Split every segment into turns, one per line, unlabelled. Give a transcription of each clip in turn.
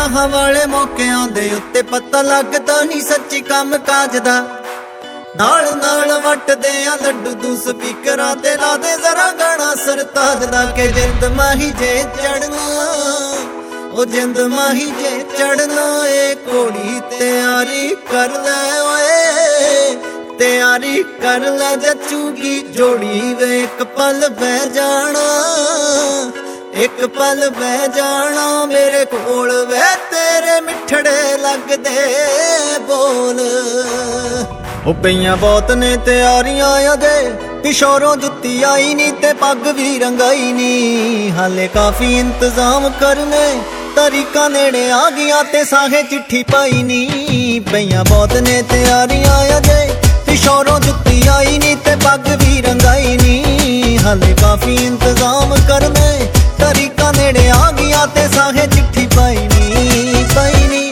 ਵਿਆਹਾਂ ਵਾਲੇ ਮੌਕਿਆਂ ਦੇ ਉੱਤੇ ਪਤਾ ਲੱਗਦਾ ਨਹੀਂ ਸੱਚੀ ਕੰਮ ਕਾਜ ਦਾ। ਨਾਲ ਨਾਲ ਵੱਟਦੇ ਆ ਲੱਡੂ ਤੂੰ ਸਪੀਕਰਾਂ ਤੇ ਲਾ ਦੇ ਜ਼ਰਾ ਗਾਣਾ ਸਰਤਾਜ ਦਾ ਕਿ ਜਿੰਦ ਮਾਹੀ ਜੇ ਚੜਨਾ, ਉਹ ਜਿੰਦ ਮਾਹੀ ਜੇ ਚੜਨਾ ਏ ਘੋੜੀ ਤਿਆਰੀ ਕਰ ਲੈ ਓਏ, ਤਿਆਰੀ ਕਰ ਲੈ ਜੱਚੂਗੀ ਜੋੜੀ ਵੇ ਇੱਕ ਪਲ ਬਹਿ ਜਾਣਾ, ਇੱਕ ਪਲ ਬਹਿ ਜਾਣਾ ਮੇਰੇ ਕੋਲ ਵੇ ਤੇਰੇ ਮਿੱਠੜੇ ਲੱਗਦੇ ਬੋਲ। ਉਹ ਪਈਆਂ ਬਹੁਤ ਨੇ ਤਿਆਰੀਆਂ ਅਜੇ ਪਿਸ਼ੋਰੋਂ ਜੁੱਤੀ ਆਈ ਨੀ ਤੇ ਪੱਗ ਵੀ ਰੰਗਾਈ ਨੀ, ਹਾਲੇ ਕਾਫੀ ਇੰਤਜ਼ਾਮ ਕਰਨੇ ਤਰੀਕਾ ਨੇੜੇ ਆ ਗਿਆ ਤੇ ਸਾਹੇ ਚਿੱਠੀ ਪਾਈ ਨੀ। ਪਈਆਂ ਬਹੁਤ ਨੇ ਤਿਆਰੀਆਂ ਅਜੇ ਪਿਸ਼ੋਰੋਂ ਜੁੱਤੀ ਆਈ ਨੀ ਤੇ ਪੱਗ ਵੀ ਰੰਗਾਈ ਨੀ, ਹਾਲੇ ਕਾਫੀ ਇੰਤਜ਼ਾਮ ਕਰਨੇ ਤਰੀਕਾ ਨੇੜੇ ਆ ਗਿਆ ਤੇ ਸਾਹੇ ਚਿੱਠੀ ਪਾਈ ਨੀ, ਪਾਈ ਨੀ।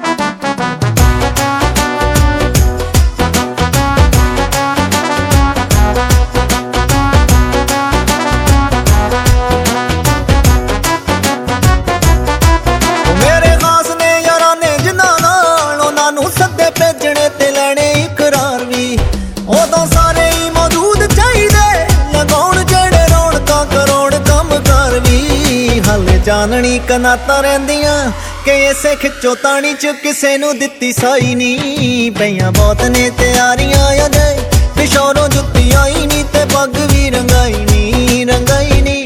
ਮੇਰੇ ਖਾਸ ਨੇ ਯਾਰਾਂ ਨੇ ਜਿਨ੍ਹਾਂ ਨਾਲ ਉਹਨਾਂ ਨੂੰ ਸੱਦੇ ਭੇਜਣੇ ਤੇ ਲੈਣੇ ਇਕਰਾਰ ਵੀ, ਉਦੋਂ ਸਾਰੇ ਹੀ ਮੌਜੂਦ ਚਾਹੀਦੇ ਲਗਾਉਣ ਜਿਹੜੇ ਰੌਣਕਾਂ ਕਰੋੜ ਕੰਮ ਕਰ ਵੀ। ਹਾਲੇ ਜਾਣਨੀ ਕਨਾਤਾਂ ਰਹਿੰਦੀਆਂ ਕਿ ਇਸੇ ਖਿੱਚੋ ਤਾਣੀ ਚ ਕਿਸੇ ਨੂੰ ਦਿੱਤੀ ਸਾਈ ਨੀ। ਪਈਆਂ ਬਹੁਤ ਨੇ ਤਿਆਰੀਆਂ ਅਜੇ ਪਿਸ਼ੋਰੋਂ ਜੁੱਤੀ ਆਈ ਨੀ ਤੇ ਪੱਗ ਵੀ ਰੰਗਾਈ ਨੀ, ਰੰਗਾਈ ਨੀ।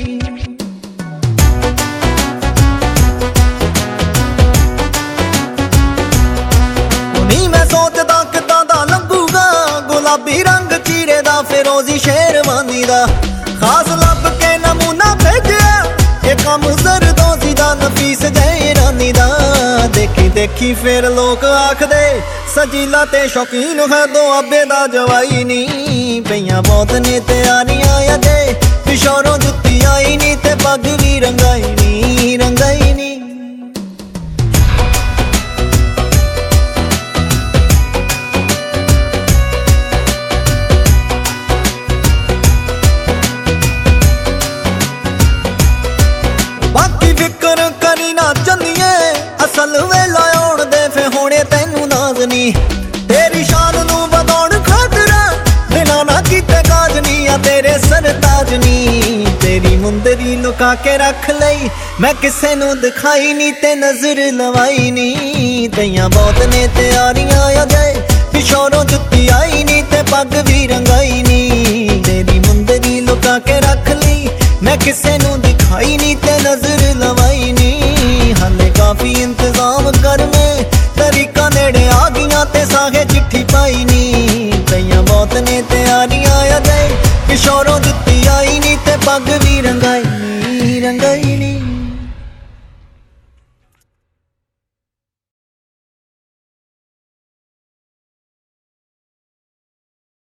ਮੈਂ ਸੋਚਦਾ ਕਿੱਦਾਂ ਦਾ ਲੰਘੂਗਾ ਗੁਲਾਬੀ ਰੰਗ ਚੀਰੇ ਦਾ ਫਿਰੋਜ਼ੀ ਸ਼ੇਰਵਾਨੀ ਦਾ, ਖਾਸ ਲੱਭ ਕੇ ਨਮੂਨਾ ਭੇਜਿਆ ਇਹ ਕੰਮ ਜ਼ਰਦੋਜ਼ੀ ਦਾ ਨਫੀਸ ਜੈਰਾਨੀ ਦਾ। ਦੇਖੀ ਦੇਖੀ ਫੇਰ ਲੋਕ ਆਖਦੇ ਸਜੀਲਾ ਤੇ ਸ਼ੌਕੀਨ ਹੈ ਦੁਆਬੇ ਦਾ ਜਵਾਈ ਨੀ। ਪਈਆਂ ਬਹੁਤ ਨੇ ਤਿਆਰੀਆਂ ਅਜੇ ਪਿਸ਼ੋਰੋਂ ਜੁੱਤੀ ਆਈ ਨੀ ਤੇ ਪੱਗ ਵੀ ਰੰਗਾਈ ਨੀ, ਰੰਗਾਈ ਨੀ। ਅਸਲ ਵੇਲਾ ਆਉਣ ਦੇ ਫੇ ਹੋਣੇ ਤੈਨੂੰ ਨਾਜ਼ ਨੀ, ਤੇਰੀ ਸ਼ਾਨ ਨੂੰ ਵਧਾਉਣ ਖਾਤਰ ਬਿਨਾਂ ਨਾ ਕੀਤੇ ਕਾਜ ਨੀ ਆ ਤੇਰੇ ਸਰਤਾਜ ਨੀ। ਤੇਰੀ ਮੁੰਦਰੀ ਲੁਕਾ ਕੇ ਰੱਖ ਲਈ ਮੈਂ ਕਿਸੇ ਨੂੰ ਦਿਖਾਈ ਨੀ ਤੇ ਨਜ਼ਰ ਲਵਾਈ ਨੀ। ਤਈਆਂ ਬਹੁਤ ਨੇ ਤਿਆਰੀਆਂ ਅਜੇ ਪਿਸ਼ੋਰੋਂ ਜੁੱਤੀ ਆਈ ਨੀ ਤੇ ਪੱਗ ਵੀ ਰੰਗਾਈ ਨੀ। ਤੇਰੀ ਮੁੰਦਰੀ ਲੁਕਾ ਕੇ ਰੱਖ ਲਈ ਮੈਂ ਕਿਸੇ ਨੂੰ ਦਿਖਾਈ ਨੀ ਤੇ ਨਜ਼ਰ ਲਵਾਈ ਨੀ, ਹਾਲੇ ਕਾਫੀ ਇੰਤਜ਼ਾਮ ਕਰਨੇ ਤਰੀਕਾ ਨੇੜੇ ਆ ਗਈਆਂ ਤੇ ਸਾਹੇ ਚਿੱਠੀ ਪਾਈ ਨੀ। ਪਈਆਂ ਬਹੁਤ ਨੇ ਤਿਆਰੀਆਂ ਅਜੇ ਪਿਸ਼ੋਰੋਂ ਜੁੱਤੀ ਆਈ ਨੀ ਤੇ ਪੱਗ ਵੀ ਰੰਗਾਈ